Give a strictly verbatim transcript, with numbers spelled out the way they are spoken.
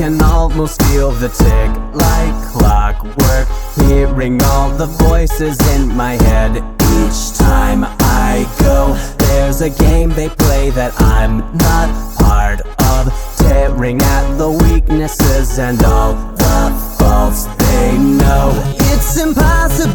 can almost feel the tick like clockwork, hearing all the voices in my head. Each time I go, there's a game they play that I'm not part of, tearing at the weaknesses and all